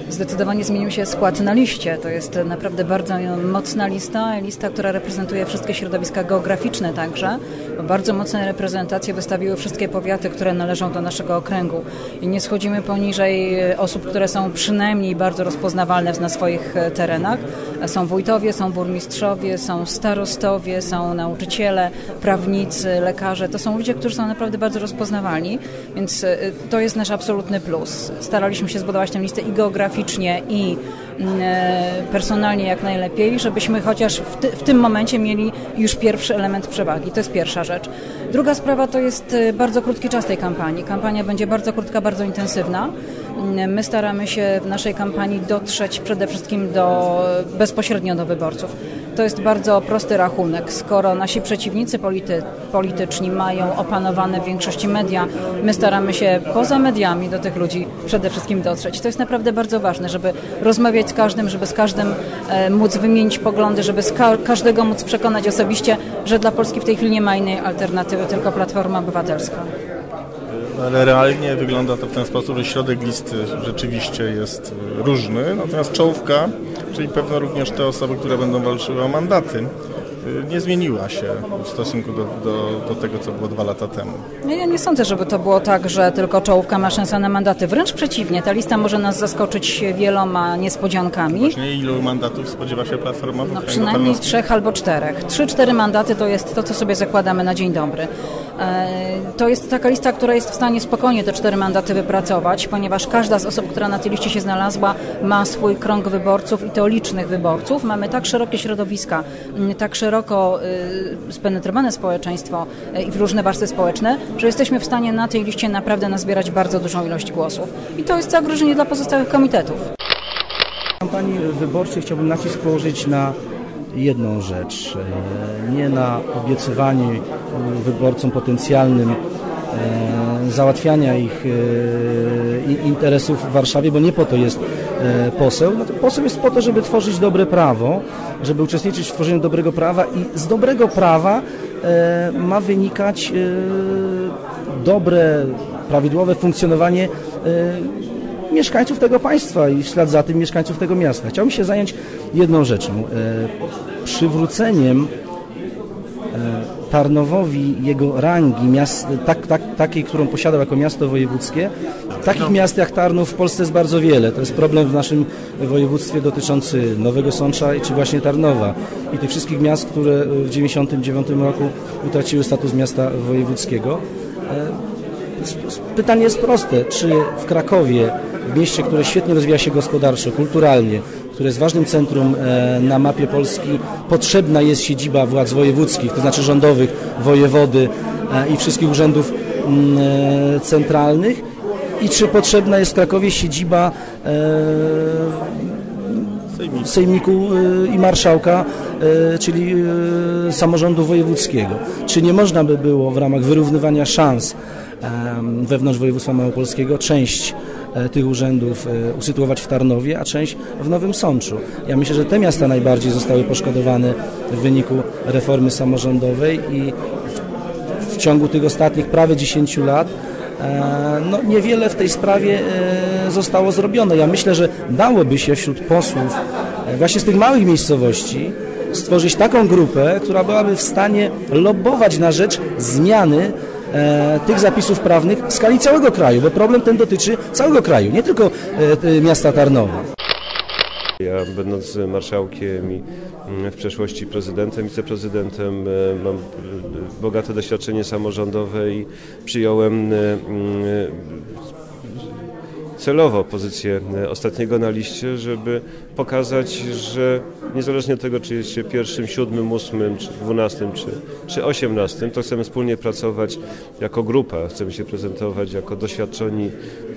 Zdecydowanie zmienił się skład na liście. To jest naprawdę bardzo mocna lista, która reprezentuje wszystkie środowiska geograficzne także. Bardzo mocne reprezentacje wystawiły wszystkie powiaty, które należą do naszego okręgu. I nie schodzimy poniżej osób, które są przynajmniej bardzo rozpoznawalne na swoich terenach. Są wójtowie, są burmistrzowie, są starostowie, są nauczyciele, prawnicy, lekarze. To są ludzie, którzy są naprawdę bardzo rozpoznawalni, więc to jest nasz absolutny plus. Staraliśmy się zbudować tę listę i geograficznie, i personalnie jak najlepiej, żebyśmy chociaż w tym momencie mieli już pierwszy element przewagi. To jest pierwsza rzecz. Druga sprawa to jest bardzo krótki czas tej kampanii. Kampania będzie bardzo krótka, bardzo intensywna. My staramy się w naszej kampanii dotrzeć przede wszystkim bezpośrednio do wyborców. To jest bardzo prosty rachunek. Skoro nasi przeciwnicy polityczni mają opanowane w większości media, my staramy się poza mediami do tych ludzi przede wszystkim dotrzeć. To jest naprawdę bardzo ważne, żeby rozmawiać z każdym, żeby z każdym móc wymienić poglądy, żeby każdego móc przekonać osobiście, że dla Polski w tej chwili nie ma innej alternatywy, tylko Platforma Obywatelska. Ale realnie wygląda to w ten sposób, że środek listy rzeczywiście jest różny, natomiast czołówka, czyli pewno również te osoby, które będą walczyły o mandaty, nie zmieniła się w stosunku do tego, co było 2 lata temu. Ja nie sądzę, żeby to było tak, że tylko czołówka ma szansę na mandaty. Wręcz przeciwnie, ta lista może nas zaskoczyć wieloma niespodziankami. Właśnie ilu mandatów spodziewa się Platforma? No, przynajmniej 3 albo 4. 3-4 mandaty to jest to, co sobie zakładamy na dzień dobry. To jest taka lista, która jest w stanie spokojnie te 4 mandaty wypracować, ponieważ każda z osób, która na tej liście się znalazła, ma swój krąg wyborców i to licznych wyborców. Mamy tak szerokie środowiska, tak szeroko spenetrowane społeczeństwo i różne warstwy społeczne, że jesteśmy w stanie na tej liście naprawdę nazbierać bardzo dużą ilość głosów. I to jest zagrożenie dla pozostałych komitetów. W kampanii wyborczej chciałbym nacisk położyć na jedną rzecz, nie na obiecywanie wyborcom potencjalnym załatwiania ich interesów w Warszawie, bo nie po to jest poseł. No to poseł jest po to, żeby tworzyć dobre prawo, żeby uczestniczyć w tworzeniu dobrego prawa i z dobrego prawa ma wynikać dobre, prawidłowe funkcjonowanie mieszkańców tego państwa i w ślad za tym mieszkańców tego miasta. Chciałbym się zająć jedną rzeczą. Przywróceniem Tarnowowi jego rangi takiej, którą posiadał jako miasto wojewódzkie. Takich miast jak Tarnów w Polsce jest bardzo wiele. To jest problem w naszym województwie dotyczący Nowego Sącza czy właśnie Tarnowa i tych wszystkich miast, które w 1999 roku utraciły status miasta wojewódzkiego. Pytanie jest proste, czy w Krakowie, w mieście, które świetnie rozwija się gospodarczo, kulturalnie, które jest ważnym centrum na mapie Polski, potrzebna jest siedziba władz wojewódzkich, to znaczy rządowych, wojewody i wszystkich urzędów centralnych i czy potrzebna jest w Krakowie siedziba Sejmiku i Marszałka, czyli samorządu wojewódzkiego. Czy nie można by było w ramach wyrównywania szans wewnątrz województwa małopolskiego część tych urzędów usytuować w Tarnowie, a część w Nowym Sączu. Ja myślę, że te miasta najbardziej zostały poszkodowane w wyniku reformy samorządowej i w ciągu tych ostatnich prawie 10 lat niewiele w tej sprawie zostało zrobione. Ja myślę, że dałoby się wśród posłów właśnie z tych małych miejscowości stworzyć taką grupę, która byłaby w stanie lobbować na rzecz zmiany tych zapisów prawnych w skali całego kraju, bo problem ten dotyczy całego kraju, nie tylko miasta Tarnowa. Ja będąc marszałkiem i w przeszłości prezydentem, wiceprezydentem mam bogate doświadczenie samorządowe i przyjąłem celowo pozycję ostatniego na liście, żeby pokazać, że niezależnie od tego, czy jest się 1., 7., 8., czy 12., czy 18., to chcemy wspólnie pracować jako grupa, chcemy się prezentować jako doświadczeni,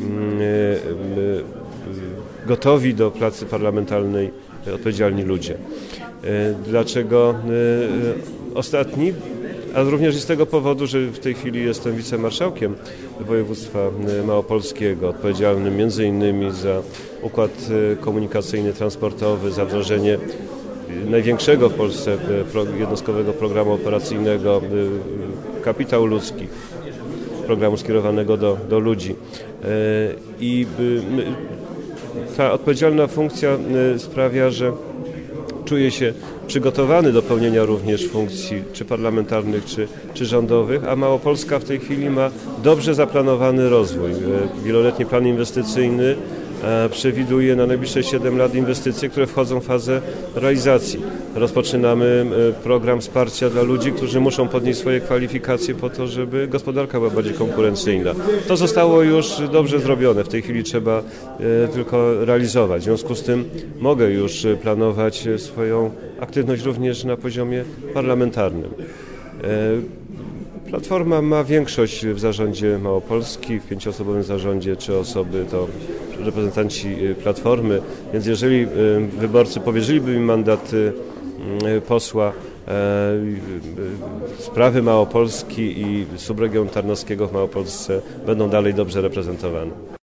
gotowi do pracy parlamentarnej, odpowiedzialni ludzie. Dlaczego ostatni? A również z tego powodu, że w tej chwili jestem wicemarszałkiem województwa małopolskiego, odpowiedzialnym m.in. za układ komunikacyjny, transportowy, za wdrożenie największego w Polsce jednostkowego programu operacyjnego Kapitał Ludzki, programu skierowanego do ludzi. I ta odpowiedzialna funkcja sprawia, że czuję się przygotowany do pełnienia również funkcji czy parlamentarnych, czy rządowych, a Małopolska w tej chwili ma dobrze zaplanowany rozwój. Wieloletni plan inwestycyjny przewiduje na najbliższe 7 lat inwestycje, które wchodzą w fazę realizacji. Rozpoczynamy program wsparcia dla ludzi, którzy muszą podnieść swoje kwalifikacje po to, żeby gospodarka była bardziej konkurencyjna. To zostało już dobrze zrobione, w tej chwili trzeba tylko realizować. W związku z tym mogę już planować swoją aktywność również na poziomie parlamentarnym. Platforma ma większość w zarządzie Małopolski, w 5-osobowym zarządzie 3 osoby to reprezentanci Platformy, więc jeżeli wyborcy powierzyliby mi mandat posła, sprawy Małopolski i subregionu tarnowskiego w Małopolsce będą dalej dobrze reprezentowane.